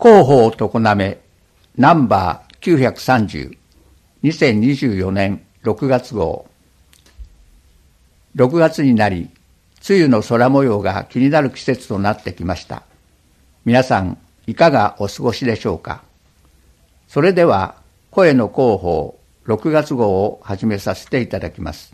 広報常滑ナンバー930 2024年6月号。6月になり、梅雨の空模様が気になる季節となってきました。皆さん、いかがお過ごしでしょうか。それでは、声の広報6月号を始めさせていただきます。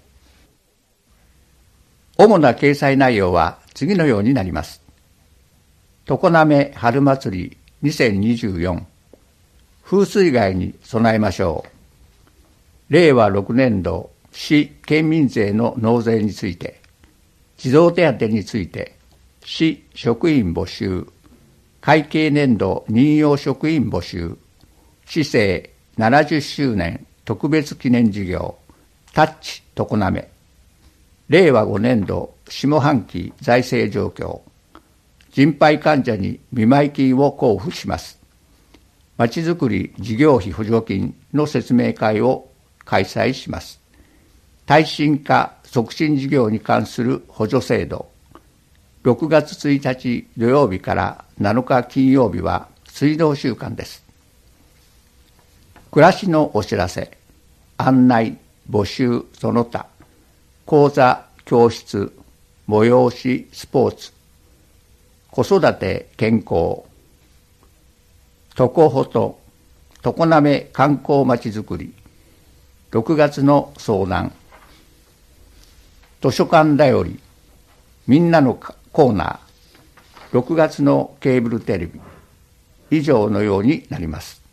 主な掲載内容は次のようになります。常滑春祭り2024、風水害に備えましょう。令和6年度市県民税の納税について、児童手当について、市職員募集、会計年度任用職員募集、市政70周年特別記念事業、タッチ常滑、令和5年度下半期財政状況、心配患者に見舞い金を交付します。まちづくり事業費補助金の説明会を開催します。耐震化促進事業に関する補助制度、6月1日土曜日から7日金曜日は水道週間です。暮らしのお知らせ、案内、募集その他、講座、教室、催し、スポーツ、子育て、健康、常ほと、常滑観光まちづくり、6月の相談、図書館だより、みんなのコーナー、6月のケーブルテレビ、以上のようになります。